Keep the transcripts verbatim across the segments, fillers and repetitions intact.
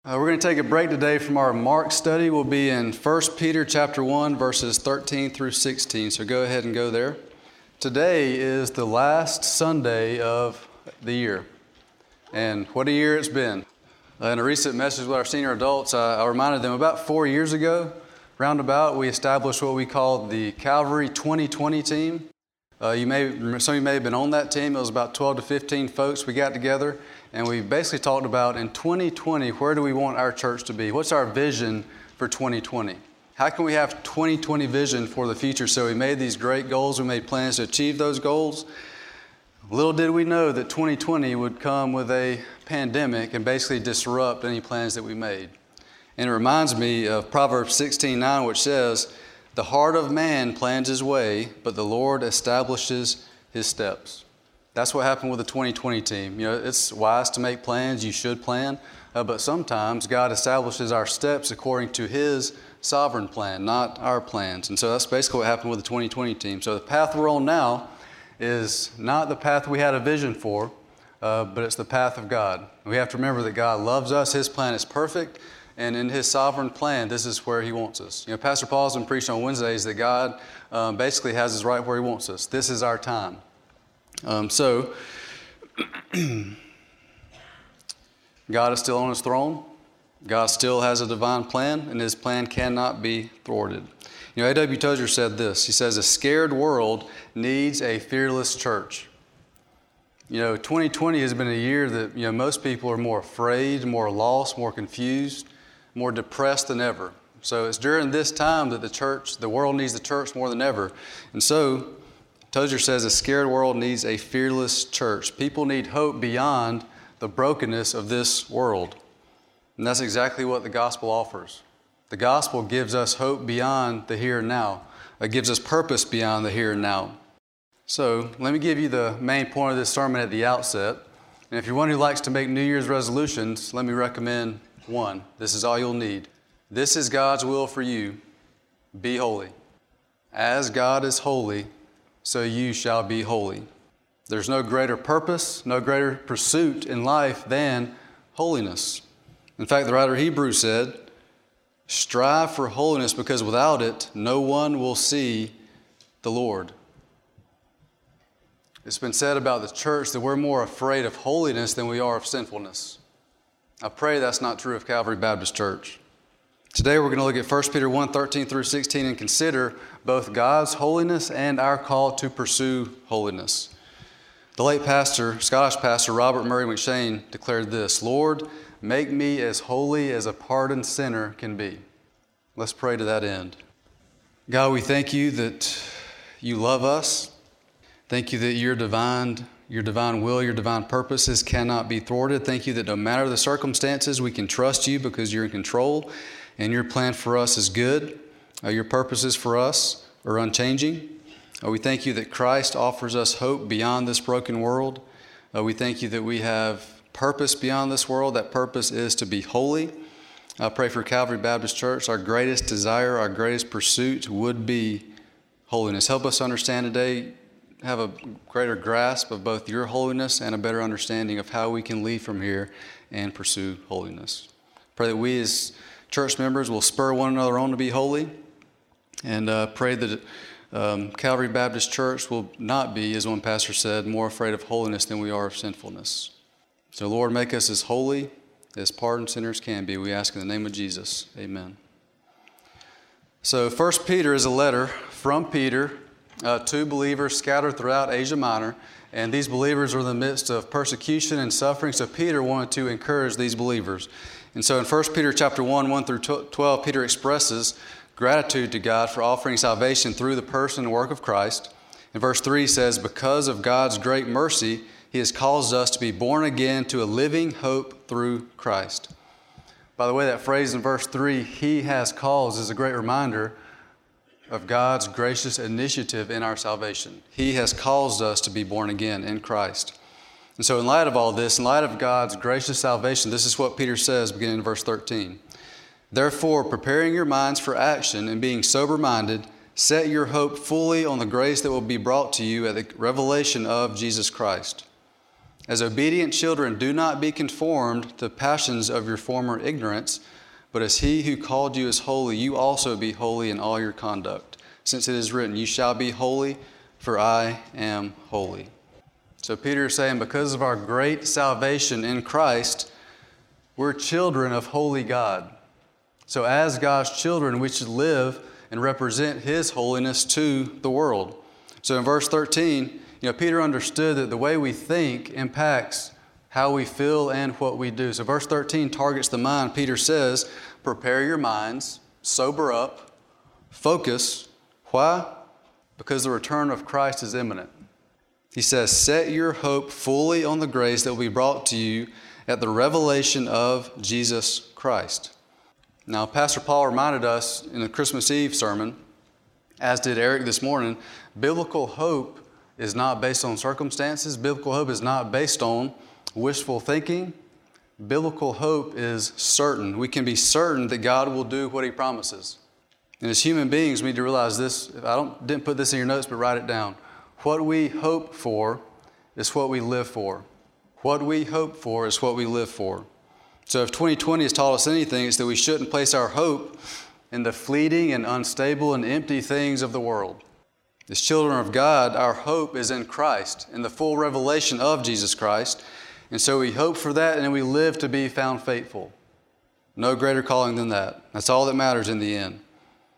Uh, we're going to take a break today from our Mark study. We'll be in First Peter chapter one, verses thirteen through sixteen. So go ahead and go there. Today is the last Sunday of the year. And what a year it's been. Uh, in a recent message with our senior adults, uh, I reminded them about four years ago, roundabout, we established what we called the Calvary twenty twenty team. Uh, you may, some of you may have been on that team. It was about twelve to fifteen folks we got together, and we basically talked about in twenty twenty, where do we want our church to be? What's our vision for twenty twenty? How can we have twenty twenty vision for the future? So we made these great goals. We made plans to achieve those goals. Little did we know that twenty twenty would come with a pandemic and basically disrupt any plans that we made. And it reminds me of Proverbs sixteen nine, which says, "The heart of man plans his way, but the Lord establishes his steps." That's what happened with the twenty twenty team. You know, it's wise to make plans. You should plan. Uh, but sometimes God establishes our steps according to His sovereign plan, not our plans. And so that's basically what happened with the twenty twenty team. So the path we're on now is not the path we had a vision for, uh, but it's the path of God. We have to remember that God loves us. His plan is perfect. And in His sovereign plan, this is where He wants us. You know, Pastor Paul's been preaching on Wednesdays that God um, basically has us right where He wants us. This is our time. Um, so, God is still on His throne. God still has a divine plan, and His plan cannot be thwarted. You know, A W Tozer said this. He says, "A scared world needs a fearless church." You know, twenty twenty has been a year that, you know, most people are more afraid, more lost, more confused, more depressed than ever. So it's during this time that the church, the world needs the church more than ever. And so Tozer says a scared world needs a fearless church. People need hope beyond the brokenness of this world. And that's exactly what the gospel offers. The gospel gives us hope beyond the here and now. It gives us purpose beyond the here and now. So let me give you the main point of this sermon at the outset. And if you're one who likes to make New Year's resolutions, let me recommend one. This is all you'll need. This is God's will for you. Be holy. As God is holy, so you shall be holy. There's no greater purpose, no greater pursuit in life than holiness. In fact, the writer of Hebrews said, "Strive for holiness, because without it, no one will see the Lord." It's been said about the church that we're more afraid of holiness than we are of sinfulness. I pray that's not true of Calvary Baptist Church. Today we're going to look at First Peter one, thirteen through sixteen and consider both God's holiness and our call to pursue holiness. The late pastor, Scottish pastor Robert Murray McShane declared this, "Lord, make me as holy as a pardoned sinner can be." Let's pray to that end. God, we thank you that you love us. Thank you that your divine, your divine will, your divine purposes cannot be thwarted. Thank you that no matter the circumstances, we can trust you because you're in control and your plan for us is good. Uh, your purposes for us are unchanging. Uh, we thank you that Christ offers us hope beyond this broken world. Uh, we thank you that we have purpose beyond this world. That purpose is to be holy. I pray for Calvary Baptist Church. Our greatest desire, our greatest pursuit would be holiness. Help us understand today, have a greater grasp of both your holiness and a better understanding of how we can leave from here and pursue holiness. Pray that we as church members will spur one another on to be holy, and uh, pray that um, Calvary Baptist Church will not be, as one pastor said, more afraid of holiness than we are of sinfulness. So Lord, make us as holy as pardoned sinners can be. We ask in the name of Jesus. Amen. So First Peter is a letter from Peter Uh, to believers scattered throughout Asia Minor, and these believers are in the midst of persecution and suffering, so Peter wanted to encourage these believers. And so in First Peter chapter one, one through twelve, Peter expresses gratitude to God for offering salvation through the person and work of Christ. In verse three says, "Because of God's great mercy, He has caused us to be born again to a living hope through Christ." By the way, that phrase in verse three, "He has caused," is a great reminder of God's gracious initiative in our salvation. He has caused us to be born again in Christ. And so in light of all this, in light of God's gracious salvation, this is what Peter says beginning in verse thirteen. "Therefore, preparing your minds for action and being sober-minded, set your hope fully on the grace that will be brought to you at the revelation of Jesus Christ." As obedient children, do not be conformed to the passions of your former ignorance, but as he who called you is holy, you also be holy in all your conduct. Since it is written, you shall be holy, for I am holy. So Peter is saying, because of our great salvation in Christ, we're children of holy God. So as God's children, we should live and represent his holiness to the world. So in verse thirteen, you know, Peter understood that the way we think impacts how we feel and what we do. So verse thirteen targets the mind. Peter says, prepare your minds, sober up, focus. Why? Because the return of Christ is imminent. He says, set your hope fully on the grace that will be brought to you at the revelation of Jesus Christ. Now, Pastor Paul reminded us in the Christmas Eve sermon, as did Eric this morning, biblical hope is not based on circumstances. Biblical hope is not based on wishful thinking. Biblical hope is certain. We can be certain that God will do what he promises. And as human beings, we need to realize this. I don't, didn't put this in your notes, but write it down. What we hope for is what we live for. What we hope for is what we live for. So if twenty twenty has taught us anything, it's that we shouldn't place our hope in the fleeting and unstable and empty things of the world. As children of God, our hope is in Christ, in the full revelation of Jesus Christ. And so we hope for that, and then we live to be found faithful. No greater calling than that. That's all that matters in the end.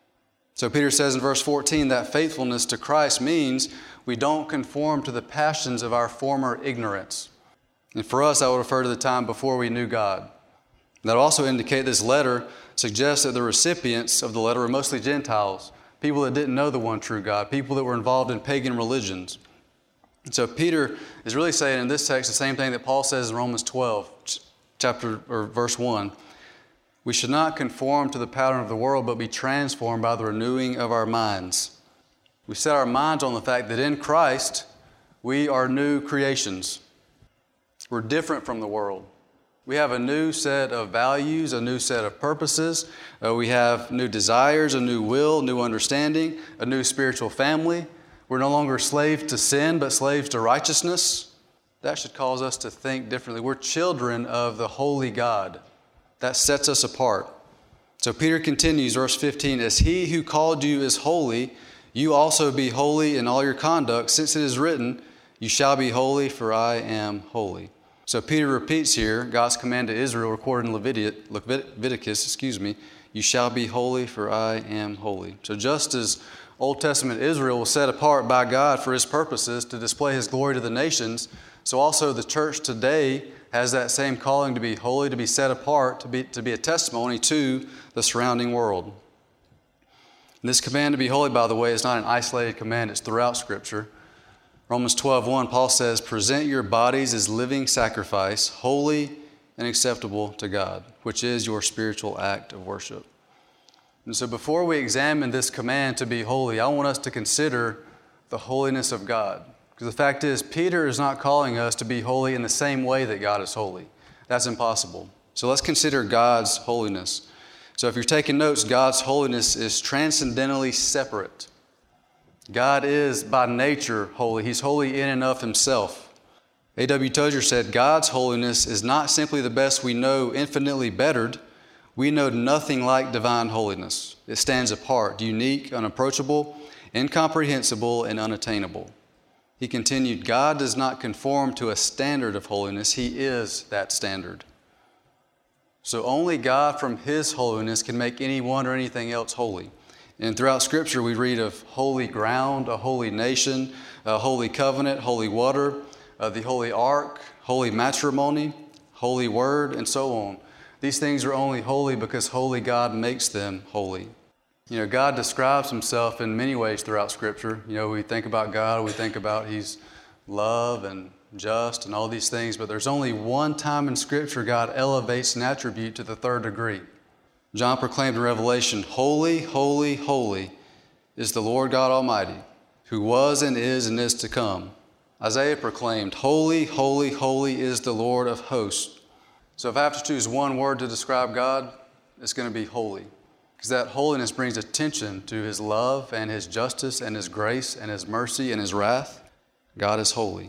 So Peter says in verse fourteen that faithfulness to Christ means we don't conform to the passions of our former ignorance. And for us, that would refer to the time before we knew God. That would also indicate this letter suggests that the recipients of the letter were mostly Gentiles, people that didn't know the one true God, people that were involved in pagan religions. And so Peter is really saying in this text the same thing that Paul says in Romans twelve, chapter or verse one. We should not conform to the pattern of the world, but be transformed by the renewing of our minds. We set our minds on the fact that in Christ, we are new creations. We're different from the world. We have a new set of values, a new set of purposes. Uh, we have new desires, a new will, new understanding, a new spiritual family. We're no longer slaves to sin, but slaves to righteousness. That should cause us to think differently. We're children of the holy God. That sets us apart. So Peter continues, verse fifteen, as he who called you is holy, you also be holy in all your conduct, since it is written, you shall be holy, for I am holy. So Peter repeats here God's command to Israel recorded in Leviticus, Leviticus, excuse me, you shall be holy, for I am holy. So just as Old Testament Israel was set apart by God for his purposes to display his glory to the nations, so also the church today has that same calling to be holy, to be set apart, to be, to be a testimony to the surrounding world. And this command to be holy, by the way, is not an isolated command. It's throughout Scripture. Romans twelve one, Paul says, present your bodies as living sacrifice, holy and acceptable to God, which is your spiritual act of worship. And so before we examine this command to be holy, I want us to consider the holiness of God. Because the fact is, Peter is not calling us to be holy in the same way that God is holy. That's impossible. So let's consider God's holiness. So if you're taking notes, God's holiness is transcendentally separate. God is by nature holy. He's holy in and of himself. A W Tozer said, God's holiness is not simply the best we know, infinitely bettered. We know nothing like divine holiness. It stands apart, unique, unapproachable, incomprehensible, and unattainable. He continued, God does not conform to a standard of holiness. He is that standard. So only God from his holiness can make anyone or anything else holy. And throughout Scripture, we read of holy ground, a holy nation, a holy covenant, holy water, uh, the holy ark, holy matrimony, holy word, and so on. These things are only holy because holy God makes them holy. You know, God describes himself in many ways throughout Scripture. You know, we think about God, we think about he's love and just and all these things, but there's only one time in Scripture God elevates an attribute to the third degree. John proclaimed in Revelation, holy, holy, holy is the Lord God Almighty, who was and is and is to come. Isaiah proclaimed, holy, holy, holy is the Lord of hosts. So if I have to choose one word to describe God, it's going to be holy. Because that holiness brings attention to his love and his justice and his grace and his mercy and his wrath. God is holy.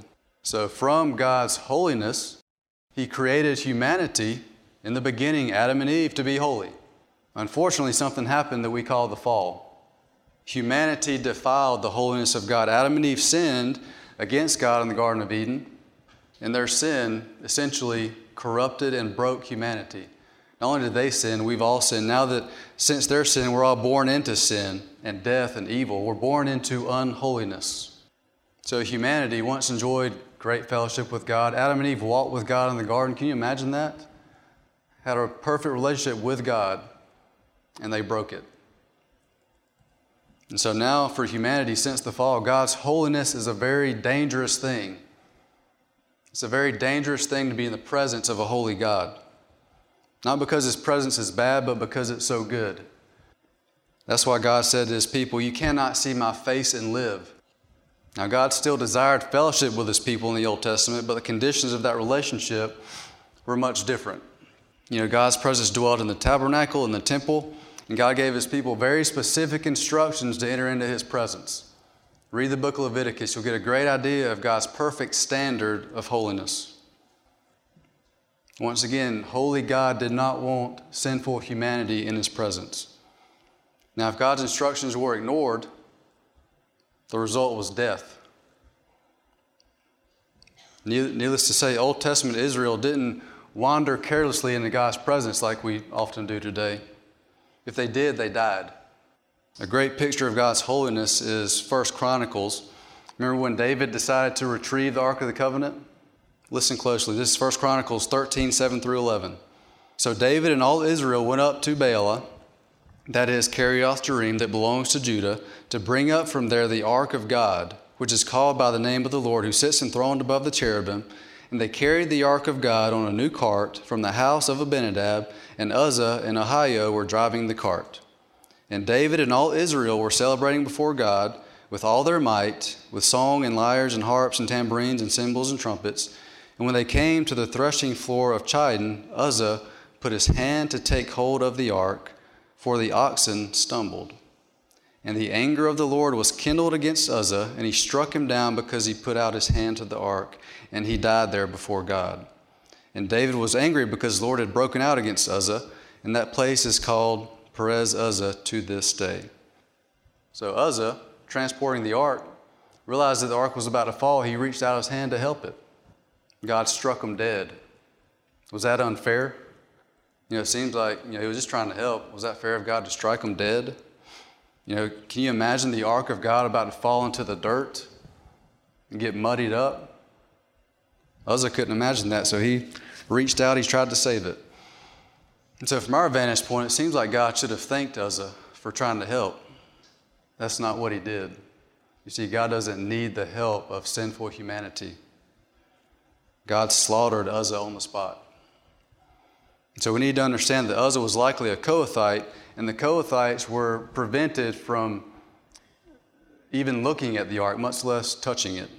So from God's holiness, He created humanity, in the beginning, Adam and Eve, to be holy. Unfortunately, something happened that we call the fall. Humanity defiled the holiness of God. Adam and Eve sinned against God in the Garden of Eden, and their sin essentially corrupted and broke humanity. Not only did they sin, we've all sinned. Now that since their sin, we're all born into sin and death and evil. We're born into unholiness. So humanity once enjoyed great fellowship with God. Adam and Eve walked with God in the garden. Can you imagine that? Had a perfect relationship with God, and they broke it. And so now for humanity, since the fall, God's holiness is a very dangerous thing. It's a very dangerous thing to be in the presence of a holy God. Not because His presence is bad, but because it's so good. That's why God said to His people, "You cannot see my face and live." Now, God still desired fellowship with His people in the Old Testament, but the conditions of that relationship were much different. You know, God's presence dwelled in the tabernacle, in the temple, and God gave His people very specific instructions to enter into His presence. Read the book of Leviticus. You'll get a great idea of God's perfect standard of holiness. Once again, holy God did not want sinful humanity in His presence. Now, if God's instructions were ignored, the result was death. Needless to say, Old Testament Israel didn't wander carelessly into God's presence like we often do today. If they did, they died. A great picture of God's holiness is First Chronicles. Remember when David decided to retrieve the Ark of the Covenant? Listen closely. This is First Chronicles thirteen, seven through eleven. So David and all Israel went up to Baalah, that is Kerioth-Jearim, that belongs to Judah, to bring up from there the ark of God, which is called by the name of the Lord, who sits enthroned above the cherubim. And they carried the ark of God on a new cart from the house of Abinadab, and Uzzah and Ahio were driving the cart. And David and all Israel were celebrating before God with all their might, with song and lyres and harps and tambourines and cymbals and trumpets. And when they came to the threshing floor of Chidon, Uzzah put his hand to take hold of the ark, for the oxen stumbled. And the anger of the Lord was kindled against Uzzah, and he struck him down because he put out his hand to the ark, and he died there before God. And David was angry because the Lord had broken out against Uzzah, and that place is called Perez Uzzah to this day. So Uzzah, transporting the ark, realized that the ark was about to fall. He reached out his hand to help it. God struck him dead. Was that unfair? You know, it seems like, you know, he was just trying to help. Was that fair of God to strike him dead? You know, can you imagine the ark of God about to fall into the dirt and get muddied up? Uzzah couldn't imagine that, so he reached out, he tried to save it. And so from our vantage point, it seems like God should have thanked Uzzah for trying to help. That's not what he did. You see, God doesn't need the help of sinful humanity. God slaughtered Uzzah on the spot. So we need to understand that Uzzah was likely a Kohathite, and the Kohathites were prevented from even looking at the ark, much less touching it.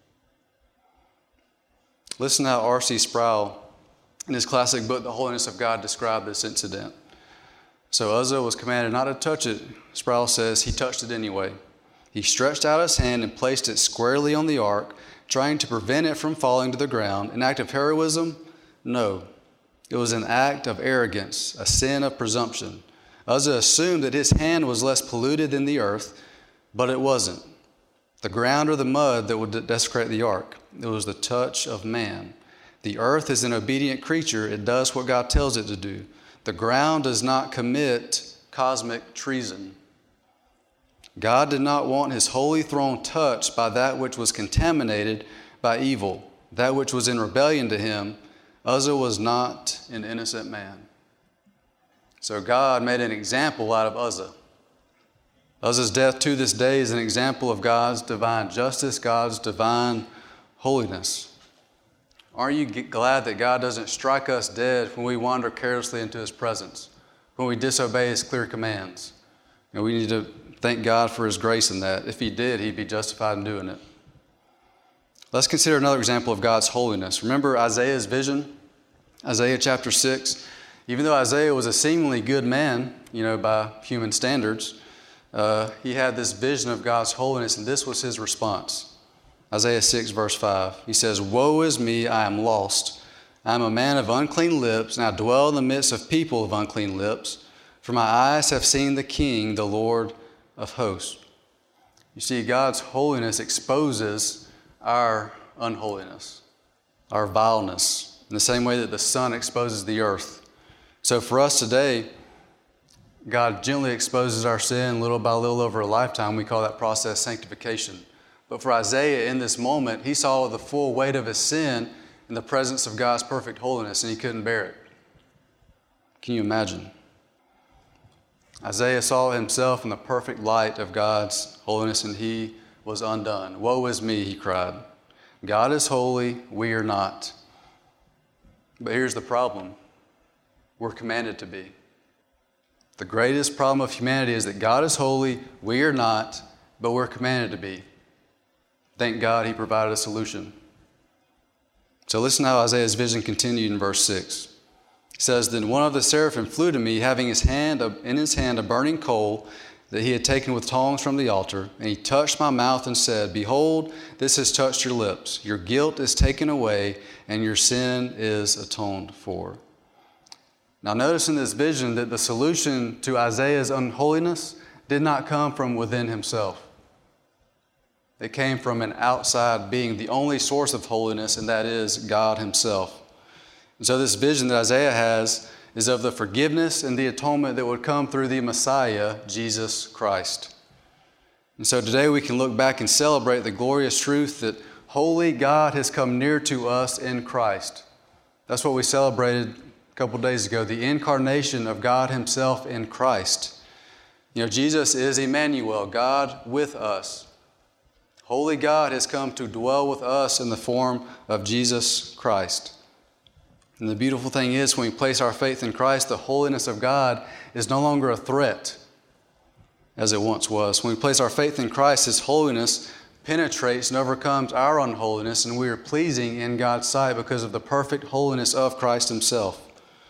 Listen how R C Sproul, in his classic book, The Holiness of God, described this incident. So Uzzah was commanded not to touch it. Sproul says he touched it anyway. He stretched out his hand and placed it squarely on the ark, trying to prevent it from falling to the ground. An act of heroism? No. It was an act of arrogance, a sin of presumption. Uzzah assumed that his hand was less polluted than the earth, but it wasn't. The ground or the mud that would desecrate the ark. It was the touch of man. The earth is an obedient creature. It does what God tells it to do. The ground does not commit cosmic treason. God did not want his holy throne touched by that which was contaminated by evil, that which was in rebellion to him. Uzzah was not an innocent man. So God made an example out of Uzzah. Uzzah's death to this day is an example of God's divine justice, God's divine holiness. Aren't you glad that God doesn't strike us dead when we wander carelessly into his presence, when we disobey his clear commands? And we need to thank God for his grace in that. If he did, he'd be justified in doing it. Let's consider another example of God's holiness. Remember Isaiah's vision? Isaiah chapter six. Even though Isaiah was a seemingly good man, you know, by human standards, uh, he had this vision of God's holiness, and this was his response. Isaiah six, verse five. He says, "Woe is me, I am lost. I am a man of unclean lips, and I dwell in the midst of people of unclean lips. For my eyes have seen the King, the Lord of hosts." You see, God's holiness exposes our unholiness, our vileness, in the same way that the sun exposes the earth. So for us today, God gently exposes our sin little by little over a lifetime. We call that process sanctification. But for Isaiah in this moment, he saw the full weight of his sin in the presence of God's perfect holiness, and he couldn't bear it. Can you imagine? Isaiah saw himself in the perfect light of God's holiness, and he was undone. "Woe is me," he cried. God is holy, we are not. But here's the problem. We're commanded to be. The greatest problem of humanity is that God is holy, we are not, but we're commanded to be. Thank God he provided a solution. So listen how Isaiah's vision continued in verse six. It says, "Then one of the seraphim flew to me, having his hand in his hand a burning coal that he had taken with tongs from the altar. And he touched my mouth and said, Behold, this has touched your lips. Your guilt is taken away, and your sin is atoned for." Now notice in this vision that the solution to Isaiah's unholiness did not come from within himself. It came from an outside being, the only source of holiness, and that is God himself. And so this vision that Isaiah has is of the forgiveness and the atonement that would come through the Messiah, Jesus Christ. And so today we can look back and celebrate the glorious truth that holy God has come near to us in Christ. That's what we celebrated a couple days ago, the incarnation of God himself in Christ. You know, Jesus is Emmanuel, God with us. Holy God has come to dwell with us in the form of Jesus Christ. And the beautiful thing is, when we place our faith in Christ, the holiness of God is no longer a threat as it once was. When we place our faith in Christ, his holiness penetrates and overcomes our unholiness, and we are pleasing in God's sight because of the perfect holiness of Christ himself.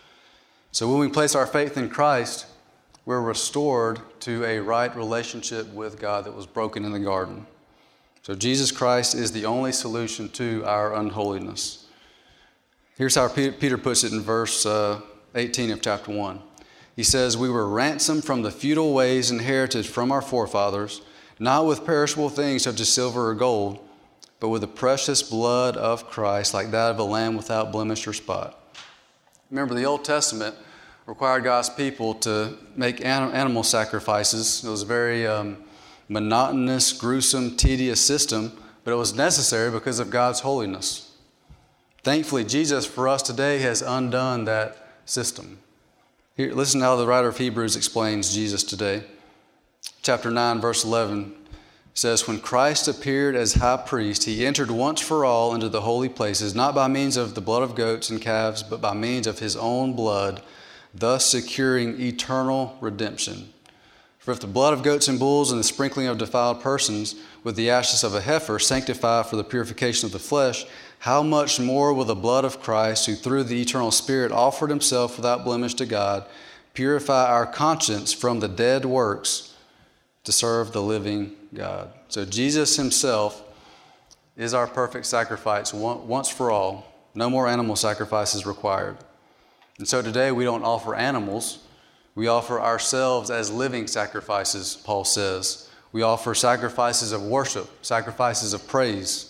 So when we place our faith in Christ, we're restored to a right relationship with God that was broken in the garden. So Jesus Christ is the only solution to our unholiness. Here's how Peter puts it in verse uh, eighteen of chapter one. He says, "We were ransomed from the futile ways inherited from our forefathers, not with perishable things such as silver or gold, but with the precious blood of Christ, like that of a lamb without blemish or spot." Remember, the Old Testament required God's people to make animal sacrifices. It was a very um, monotonous, gruesome, tedious system, but it was necessary because of God's holiness. Thankfully, Jesus for us today has undone that system. Here, listen to how the writer of Hebrews explains Jesus today. Chapter nine, verse eleven says, "When Christ appeared as high priest, he entered once for all into the holy places, not by means of the blood of goats and calves, but by means of his own blood, thus securing eternal redemption. For if the blood of goats and bulls and the sprinkling of defiled persons with the ashes of a heifer sanctify for the purification of the flesh, how much more will the blood of Christ, who through the eternal Spirit offered himself without blemish to God, purify our conscience from the dead works to serve the living God?" So Jesus himself is our perfect sacrifice once for all. No more animal sacrifices required. And so today we don't offer animals. We offer ourselves as living sacrifices, Paul says. We offer sacrifices of worship, sacrifices of praise.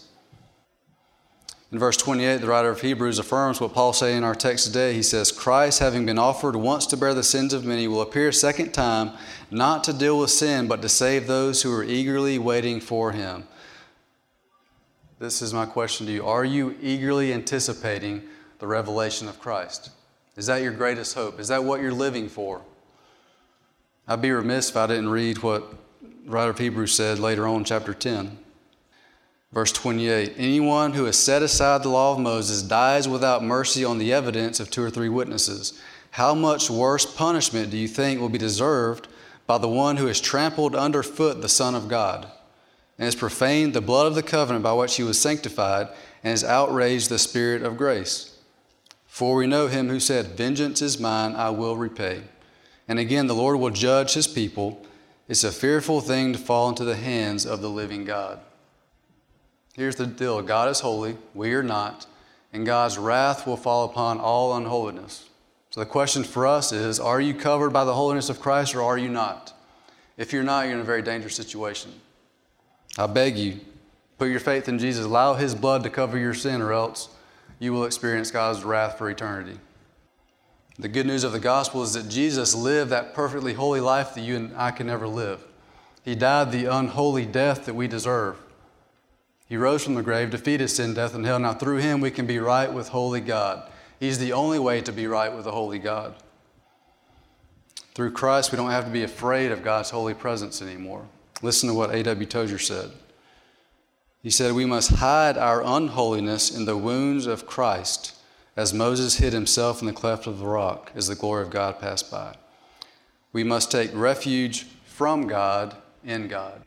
In verse twenty-eight, the writer of Hebrews affirms what Paul says in our text today. He says, "Christ, having been offered once to bear the sins of many, will appear a second time, not to deal with sin, but to save those who are eagerly waiting for him." This is my question to you. Are you eagerly anticipating the revelation of Christ? Is that your greatest hope? Is that what you're living for? I'd be remiss if I didn't read what the writer of Hebrews said later on in chapter ten. Verse twenty-eight, "Anyone who has set aside the law of Moses dies without mercy on the evidence of two or three witnesses. How much worse punishment do you think will be deserved by the one who has trampled underfoot the Son of God, and has profaned the blood of the covenant by which he was sanctified, and has outraged the Spirit of grace? For we know him who said, 'Vengeance is mine, I will repay.' And again, the Lord will judge his people. It's a fearful thing to fall into the hands of the living God." Here's the deal. God is holy, we are not, and God's wrath will fall upon all unholiness. So the question for us is, are you covered by the holiness of Christ or are you not? If you're not, you're in a very dangerous situation. I beg you, put your faith in Jesus. Allow His blood to cover your sin, or else you will experience God's wrath for eternity. The good news of the gospel is that Jesus lived that perfectly holy life that you and I can never live. He died the unholy death that we deserve. He rose from the grave, defeated sin, death, and hell. Now through Him we can be right with holy God. He's the only way to be right with a holy God. Through Christ we don't have to be afraid of God's holy presence anymore. Listen to what A W Tozer said. He said, "We must hide our unholiness in the wounds of Christ, as Moses hid himself in the cleft of the rock as the glory of God passed by. We must take refuge from God in God."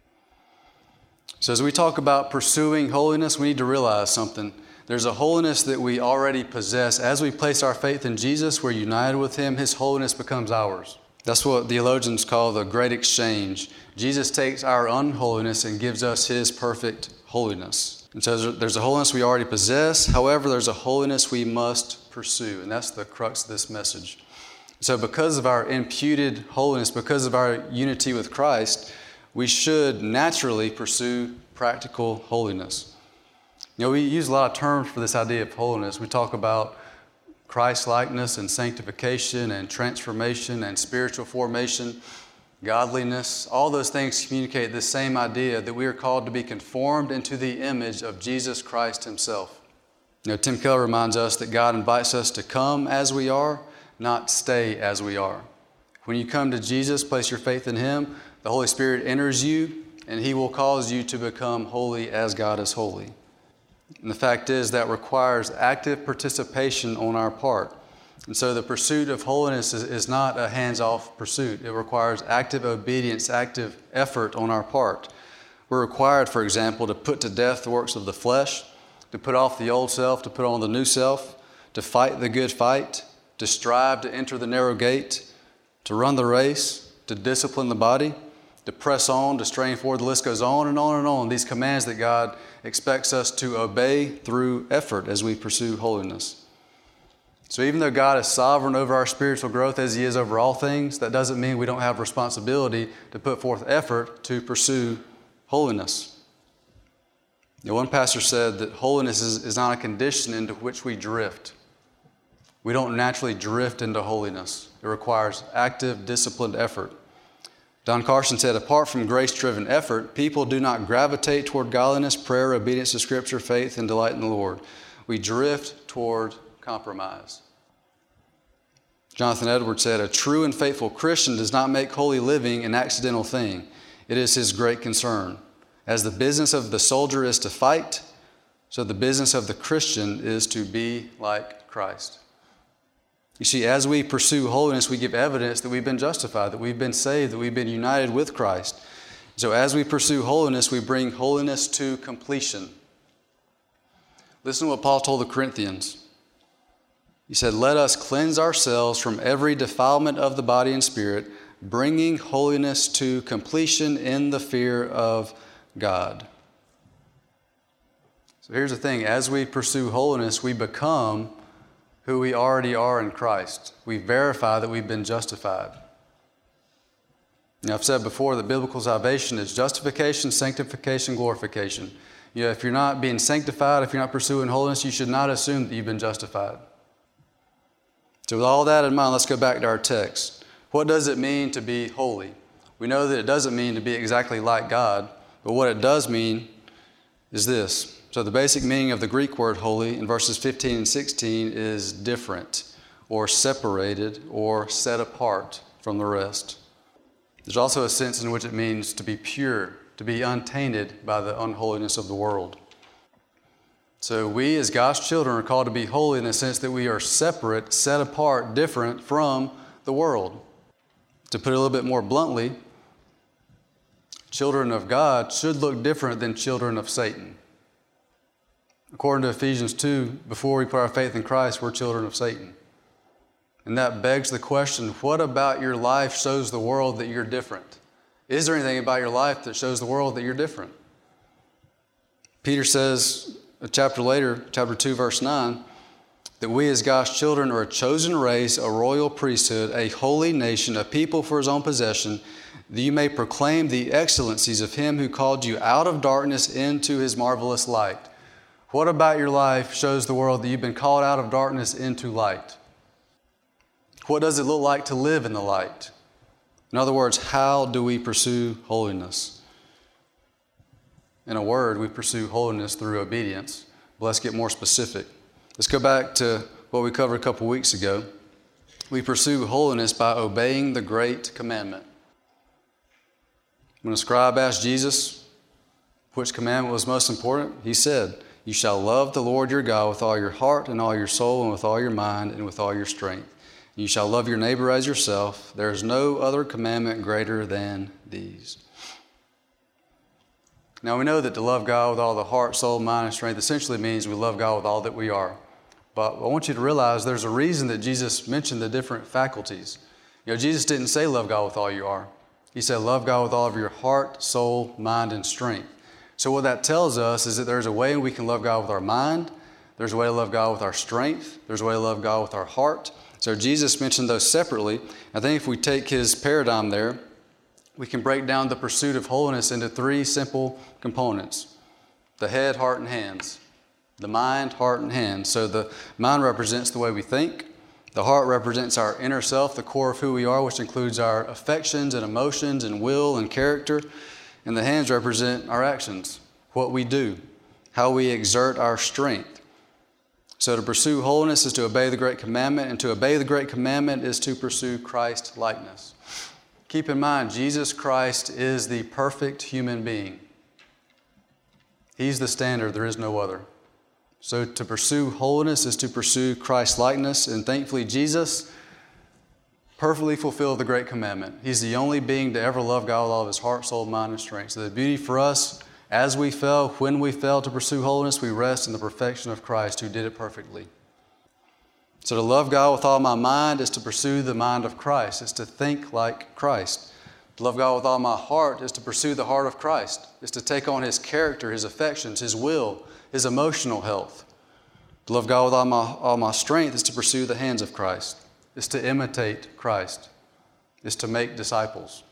So as we talk about pursuing holiness, we need to realize something. There's a holiness that we already possess. As we place our faith in Jesus, we're united with Him. His holiness becomes ours. That's what theologians call the great exchange. Jesus takes our unholiness and gives us His perfect holiness. And so there's a holiness we already possess. However, there's a holiness we must pursue. And that's the crux of this message. So because of our imputed holiness, because of our unity with Christ, we should naturally pursue practical holiness. You know, we use a lot of terms for this idea of holiness. We talk about Christ-likeness and sanctification and transformation and spiritual formation, godliness. All those things communicate this same idea that we are called to be conformed into the image of Jesus Christ Himself. You know, Tim Keller reminds us that God invites us to come as we are, not stay as we are. When you come to Jesus, place your faith in Him, the Holy Spirit enters you, and He will cause you to become holy as God is holy. And the fact is that requires active participation on our part. And so the pursuit of holiness is, is not a hands-off pursuit. It requires active obedience, active effort on our part. We're required, for example, to put to death the works of the flesh, to put off the old self, to put on the new self, to fight the good fight, to strive to enter the narrow gate, to run the race, to discipline the body, to press on, to strain forward. The list goes on and on and on. These commands that God expects us to obey through effort as we pursue holiness. So even though God is sovereign over our spiritual growth as He is over all things, that doesn't mean we don't have responsibility to put forth effort to pursue holiness. You know, one pastor said that holiness is, is not a condition into which we drift. We don't naturally drift into holiness. It requires active, disciplined effort. Don Carson said, apart from grace-driven effort, people do not gravitate toward godliness, prayer, obedience to Scripture, faith, and delight in the Lord. We drift toward compromise. Jonathan Edwards said, a true and faithful Christian does not make holy living an accidental thing. It is his great concern. As the business of the soldier is to fight, so the business of the Christian is to be like Christ. You see, as we pursue holiness, we give evidence that we've been justified, that we've been saved, that we've been united with Christ. So as we pursue holiness, we bring holiness to completion. Listen to what Paul told the Corinthians. He said, let us cleanse ourselves from every defilement of the body and spirit, bringing holiness to completion in the fear of God. So here's the thing. As we pursue holiness, we become who we already are in Christ. We verify that we've been justified. Now, I've said before that biblical salvation is justification, sanctification, glorification. You know, if you're not being sanctified, if you're not pursuing holiness, you should not assume that you've been justified. So with all that in mind, let's go back to our text. What does it mean to be holy? We know that it doesn't mean to be exactly like God, but what it does mean is this. So the basic meaning of the Greek word holy in verses fifteen and sixteen is different, or separated, or set apart from the rest. There's also a sense in which it means to be pure, to be untainted by the unholiness of the world. So we as God's children are called to be holy in the sense that we are separate, set apart, different from the world. To put it a little bit more bluntly, children of God should look different than children of Satan. According to Ephesians two, before we put our faith in Christ, we're children of Satan. And that begs the question, what about your life shows the world that you're different? Is there anything about your life that shows the world that you're different? Peter says a chapter later, chapter two, verse nine, that we as God's children are a chosen race, a royal priesthood, a holy nation, a people for his own possession, that you may proclaim the excellencies of him who called you out of darkness into his marvelous light. What about your life shows the world that you've been called out of darkness into light? What does it look like to live in the light? In other words, how do we pursue holiness? In a word, we pursue holiness through obedience. But let's get more specific. Let's go back to what we covered a couple weeks ago. We pursue holiness by obeying the great commandment. When a scribe asked Jesus which commandment was most important, he said, "You shall love the Lord your God with all your heart and all your soul and with all your mind and with all your strength. You shall love your neighbor as yourself. There is no other commandment greater than these." Now we know that to love God with all the heart, soul, mind, and strength essentially means we love God with all that we are. But I want you to realize there's a reason that Jesus mentioned the different faculties. You know, Jesus didn't say love God with all you are. He said love God with all of your heart, soul, mind, and strength. So what that tells us is that there's a way we can love God with our mind. There's a way to love God with our strength. There's a way to love God with our heart. So Jesus mentioned those separately. I think if we take his paradigm there, we can break down the pursuit of holiness into three simple components: the head, heart, and hands. The mind, heart, and hands. So the mind represents the way we think. The heart represents our inner self, the core of who we are, which includes our affections and emotions and will and character. And the hands represent our actions, what we do, how we exert our strength. So to pursue holiness is to obey the great commandment, and to obey the great commandment is to pursue Christ likeness. Keep in mind, Jesus Christ is the perfect human being. He's the standard, there is no other. So to pursue holiness is to pursue Christ likeness, and thankfully Jesus perfectly fulfilled the great commandment. He's the only being to ever love God with all of his heart, soul, mind, and strength. So the beauty for us, as we fell, when we fell to pursue holiness, we rest in the perfection of Christ who did it perfectly. So to love God with all my mind is to pursue the mind of Christ. It's to think like Christ. To love God with all my heart is to pursue the heart of Christ. It's to take on his character, his affections, his will, his emotional health. To love God with all my, all my strength is to pursue the hands of Christ. It's to imitate Christ. It's to make disciples.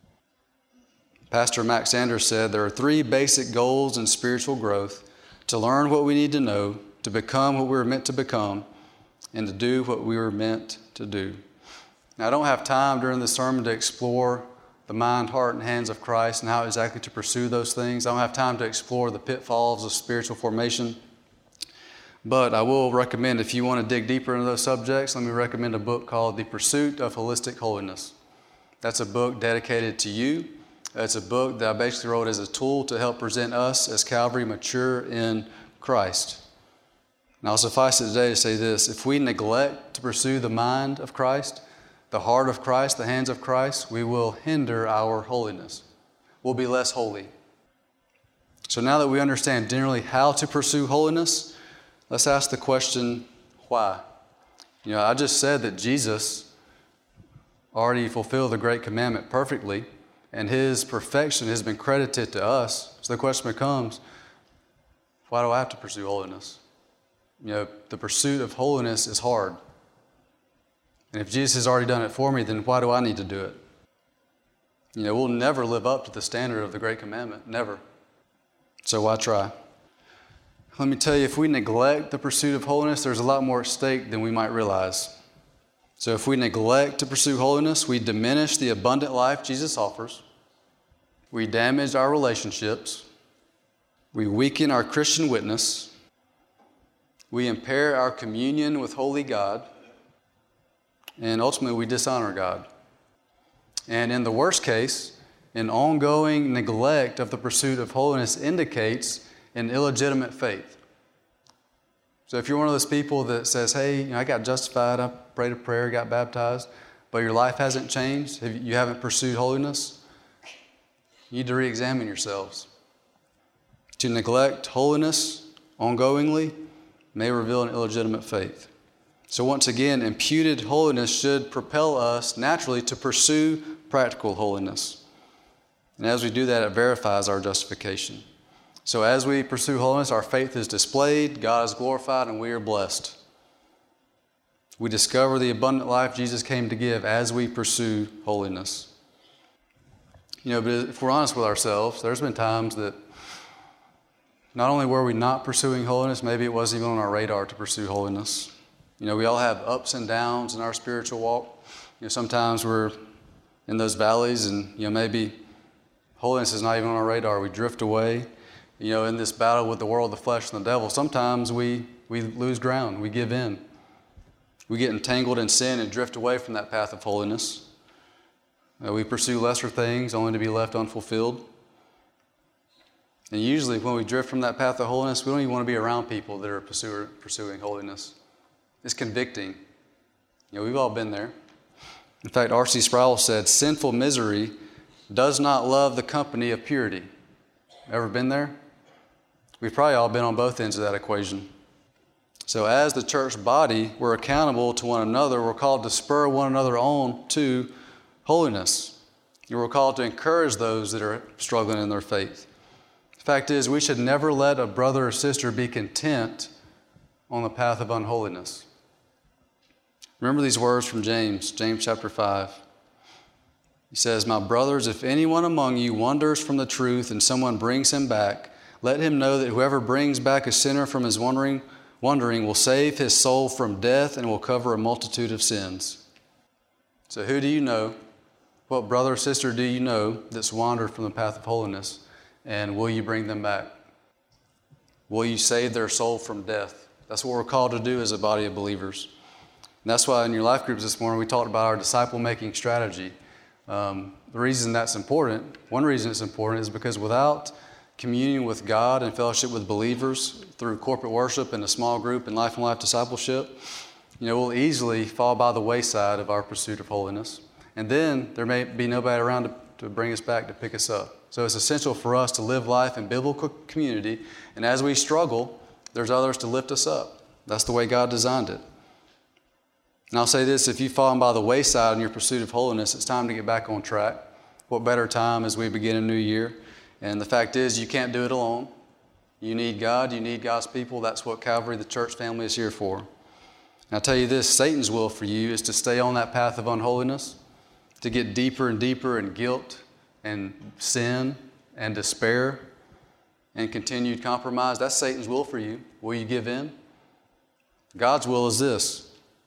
Pastor Max Sanders said there are three basic goals in spiritual growth: to learn what we need to know, to become what we were meant to become, and to do what we were meant to do. Now, I don't have time during this sermon to explore the mind, heart, and hands of Christ and how exactly to pursue those things. I don't have time to explore the pitfalls of spiritual formation. But I will recommend, if you want to dig deeper into those subjects, let me recommend a book called The Pursuit of Holistic Holiness. That's a book dedicated to you. It's a book that I basically wrote as a tool to help present us as Calvary mature in Christ. Now, I'll suffice it today to say this: if we neglect to pursue the mind of Christ, the heart of Christ, the hands of Christ, we will hinder our holiness. We'll be less holy. So now that we understand generally how to pursue holiness, let's ask the question, why? You know, I just said that Jesus already fulfilled the great commandment perfectly, and his perfection has been credited to us. So the question becomes, why do I have to pursue holiness? You know, the pursuit of holiness is hard. And if Jesus has already done it for me, then why do I need to do it? You know, we'll never live up to the standard of the great commandment. Never. So why try? Let me tell you, if we neglect the pursuit of holiness, there's a lot more at stake than we might realize. So if we neglect to pursue holiness, we diminish the abundant life Jesus offers. We damage our relationships. We weaken our Christian witness. We impair our communion with holy God. And ultimately, we dishonor God. And in the worst case, an ongoing neglect of the pursuit of holiness indicates an illegitimate faith. So if you're one of those people that says, hey, you know, I got justified, I prayed a prayer, got baptized, but your life hasn't changed, you haven't pursued holiness, you need to re-examine yourselves. To neglect holiness ongoingly may reveal an illegitimate faith. So once again, imputed holiness should propel us naturally to pursue practical holiness. And as we do that, it verifies our justification. So as we pursue holiness, our faith is displayed, God is glorified, and we are blessed. We discover the abundant life Jesus came to give as we pursue holiness. You know, but if we're honest with ourselves, there's been times that not only were we not pursuing holiness, maybe it wasn't even on our radar to pursue holiness. You know, we all have ups and downs in our spiritual walk. You know, sometimes we're in those valleys and, you know, maybe holiness is not even on our radar. We drift away. You know, in this battle with the world, the flesh, and the devil, sometimes we, we lose ground. We give in. We get entangled in sin and drift away from that path of holiness. Uh, we pursue lesser things only to be left unfulfilled. And usually when we drift from that path of holiness, we don't even want to be around people that are pursuer, pursuing holiness. It's convicting. You know, we've all been there. In fact, R C Sproul said, sinful misery does not love the company of purity. Ever been there? We've probably all been on both ends of that equation. So as the church body, we're accountable to one another. We're called to spur one another on to holiness. And we're called to encourage those that are struggling in their faith. The fact is, we should never let a brother or sister be content on the path of unholiness. Remember these words from James, James chapter five. He says, my brothers, if anyone among you wanders from the truth and someone brings him back, let him know that whoever brings back a sinner from his wandering, wandering will save his soul from death and will cover a multitude of sins. So who do you know? What brother or sister do you know that's wandered from the path of holiness? And will you bring them back? Will you save their soul from death? That's what we're called to do as a body of believers. And that's why in your life groups this morning we talked about our disciple-making strategy. Um, the reason that's important, one reason it's important is because without communion with God and fellowship with believers through corporate worship and a small group and life and life discipleship, you know, we'll easily fall by the wayside of our pursuit of holiness. And then there may be nobody around to, to bring us back, to pick us up. So it's essential for us to live life in biblical community. And as we struggle, there's others to lift us up. That's the way God designed it. And I'll say this, if you've fallen by the wayside in your pursuit of holiness, it's time to get back on track. What better time as we begin a new year? And the fact is, you can't do it alone. You need God. You need God's people. That's what Calvary, the church family, is here for. And I'll tell you this, Satan's will for you is to stay on that path of unholiness, to get deeper and deeper in guilt and sin and despair and continued compromise. That's Satan's will for you. Will you give in? God's will is this.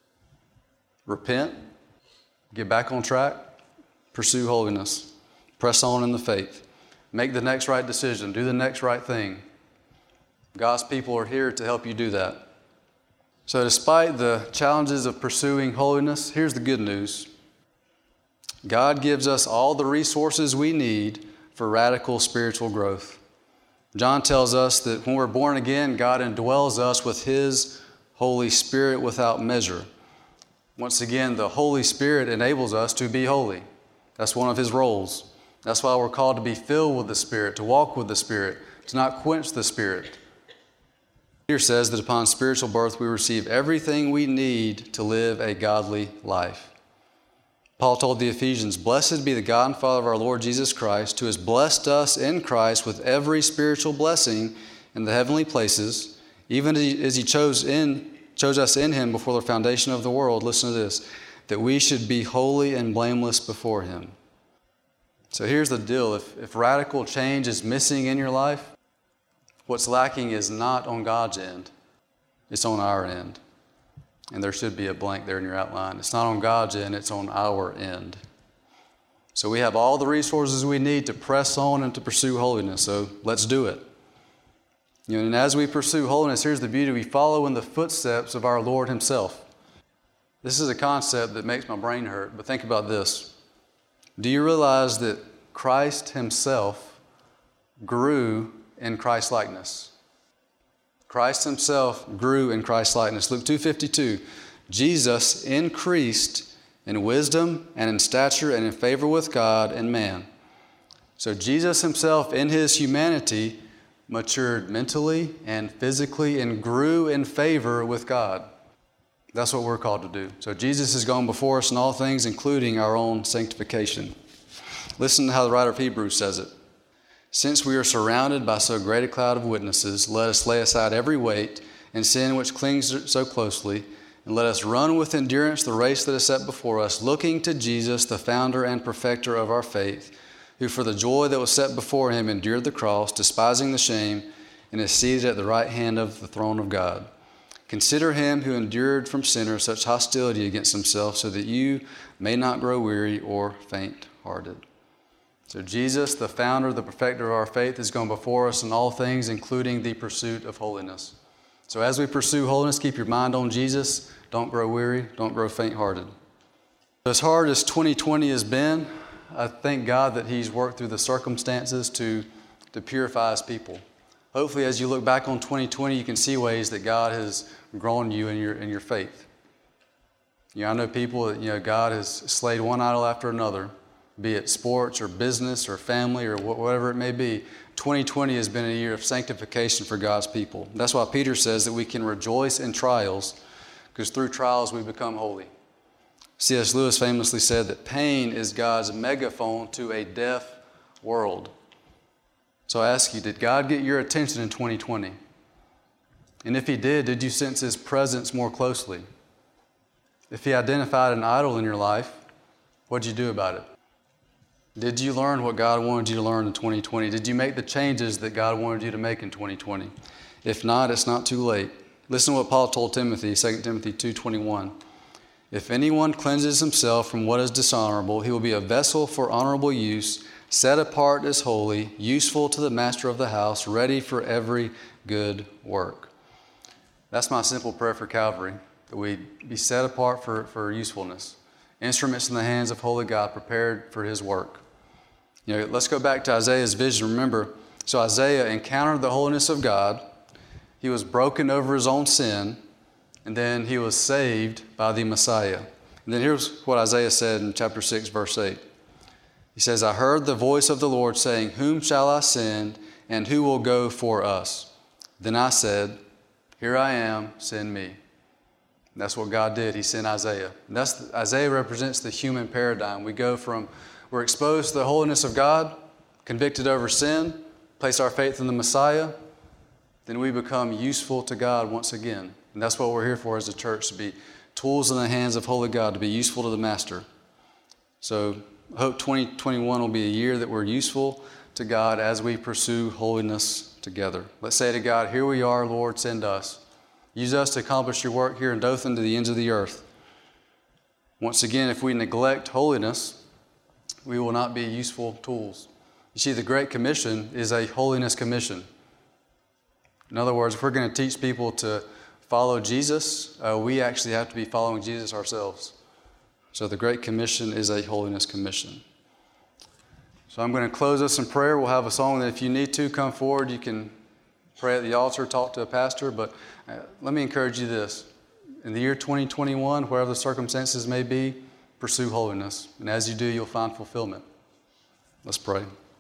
Repent, get back on track, pursue holiness, press on in the faith. Make the next right decision. Do the next right thing. God's people are here to help you do that. So despite the challenges of pursuing holiness, here's the good news. God gives us all the resources we need for radical spiritual growth. John tells us that when we're born again, God indwells us with His Holy Spirit without measure. Once again, the Holy Spirit enables us to be holy. That's one of His roles. That's why we're called to be filled with the Spirit, to walk with the Spirit, to not quench the Spirit. Peter says that upon spiritual birth we receive everything we need to live a godly life. Paul told the Ephesians, blessed be the God and Father of our Lord Jesus Christ, who has blessed us in Christ with every spiritual blessing in the heavenly places, even as He chose, in, chose us in Him before the foundation of the world. Listen to this, that we should be holy and blameless before Him. So here's the deal. If, if radical change is missing in your life, what's lacking is not on God's end. It's on our end. And there should be a blank there in your outline. It's not on God's end, it's on our end. So we have all the resources we need to press on and to pursue holiness. So let's do it. You know, and as we pursue holiness, here's the beauty. We follow in the footsteps of our Lord Himself. This is a concept that makes my brain hurt, but think about this. Do you realize that Christ Himself grew in Christ-likeness? Christ Himself grew in Christ-likeness. Luke two fifty-two, Jesus increased in wisdom and in stature and in favor with God and man. So Jesus Himself in His humanity matured mentally and physically and grew in favor with God. That's what we're called to do. So Jesus has gone before us in all things, including our own sanctification. Listen to how the writer of Hebrews says it. It Since we are surrounded by so great a cloud of witnesses, let us lay aside every weight and sin which clings so closely, and let us run with endurance the race that is set before us, looking to Jesus, the founder and perfecter of our faith, who for the joy that was set before him endured the cross, despising the shame, and is seated at the right hand of the throne of God. Consider him who endured from sinners such hostility against himself, so that you may not grow weary or faint-hearted. So Jesus, the founder, the perfecter of our faith, is going before us in all things, including the pursuit of holiness. So as we pursue holiness, keep your mind on Jesus. Don't grow weary. Don't grow faint-hearted. As hard as twenty twenty has been, I thank God that he's worked through the circumstances to, to purify his people. Hopefully, as you look back on twenty twenty, you can see ways that God has grown you in your in your faith. You know, I know people that, you know, God has slayed one idol after another, be it sports or business or family or whatever it may be. twenty twenty has been a year of sanctification for God's people. That's why Peter says that we can rejoice in trials, because through trials we become holy. C S Lewis famously said that pain is God's megaphone to a deaf world. So I ask you, did God get your attention in twenty twenty? And if he did, did you sense his presence more closely? If he identified an idol in your life, what did you do about it? Did you learn what God wanted you to learn in twenty twenty? Did you make the changes that God wanted you to make in twenty twenty? If not, it's not too late. Listen to what Paul told Timothy, Second Timothy two twenty-one. If anyone cleanses himself from what is dishonorable, he will be a vessel for honorable use, set apart as holy, useful to the master of the house, ready for every good work. That's my simple prayer for Calvary, that we be set apart for, for usefulness. Instruments in the hands of holy God, prepared for his work. You know, let's go back to Isaiah's vision. Remember, so Isaiah encountered the holiness of God. He was broken over his own sin, and then he was saved by the Messiah. And then here's what Isaiah said in chapter six, verse eight. He says, I heard the voice of the Lord saying, whom shall I send, and who will go for us? Then I said, here I am, send me. And that's what God did. He sent Isaiah. And that's Isaiah represents the human paradigm. We go from, we're exposed to the holiness of God, convicted over sin, place our faith in the Messiah, then we become useful to God once again. And that's what we're here for as a church, to be tools in the hands of holy God, to be useful to the Master. So I hope twenty twenty-one will be a year that we're useful to God as we pursue holiness together. Let's say to God, here we are, Lord, send us. Use us to accomplish your work here in Dothan to the ends of the earth. Once again, if we neglect holiness, we will not be useful tools. You see, the Great Commission is a holiness commission. In other words, if we're going to teach people to follow Jesus, uh, we actually have to be following Jesus ourselves. So the Great Commission is a holiness commission. So I'm going to close us in prayer. We'll have a song that if you need to come forward, you can pray at the altar, talk to a pastor. But uh, let me encourage you this. In the year twenty twenty-one, wherever the circumstances may be, pursue holiness. And as you do, you'll find fulfillment. Let's pray.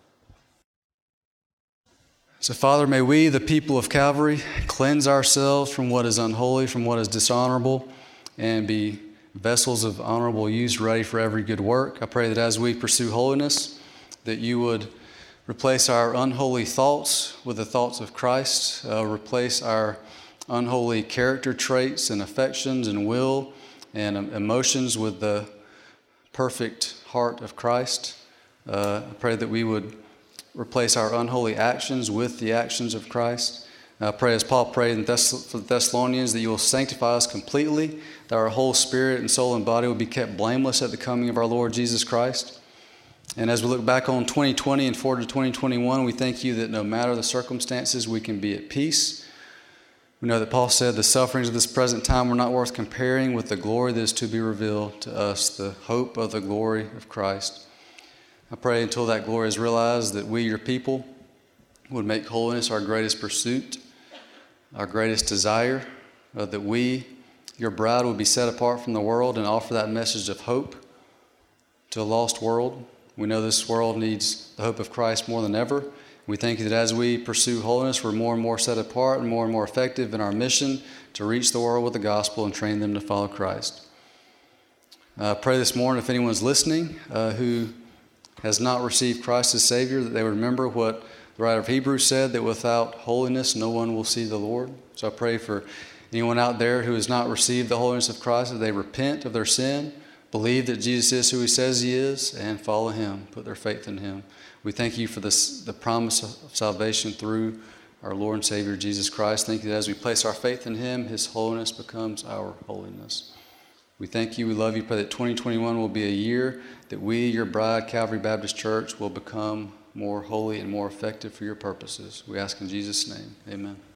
So, Father, may we, the people of Calvary, cleanse ourselves from what is unholy, from what is dishonorable, and be vessels of honorable use, ready for every good work. I pray that as we pursue holiness, that you would replace our unholy thoughts with the thoughts of Christ, uh, replace our unholy character traits and affections and will and um, emotions with the perfect heart of Christ. Uh, I pray that we would replace our unholy actions with the actions of Christ. I pray, as Paul prayed in Thess- for the Thessalonians, that you will sanctify us completely, that our whole spirit and soul and body will be kept blameless at the coming of our Lord Jesus Christ. And as we look back on twenty twenty and forward to twenty twenty-one, we thank you that no matter the circumstances, we can be at peace. We know that Paul said the sufferings of this present time were not worth comparing with the glory that is to be revealed to us, the hope of the glory of Christ. I pray until that glory is realized that we, your people, would make holiness our greatest pursuit, our greatest desire, uh, that we, your bride, would be set apart from the world and offer that message of hope to a lost world. We know this world needs the hope of Christ more than ever. We thank you that as we pursue holiness, we're more and more set apart and more and more effective in our mission to reach the world with the gospel and train them to follow Christ. I uh, pray this morning, if anyone's listening uh, who has not received Christ as Savior, that they would remember what The writer of Hebrews said that without holiness, no one will see the Lord. So I pray for anyone out there who has not received the holiness of Christ, that they repent of their sin, believe that Jesus is who he says he is, and follow him, put their faith in him. We thank you for this, the promise of salvation through our Lord and Savior, Jesus Christ. Thank you that as we place our faith in him, his holiness becomes our holiness. We thank you. We love you. Pray that twenty twenty-one will be a year that we, your bride, Calvary Baptist Church, will become more holy and more effective for your purposes. We ask in Jesus' name. Amen.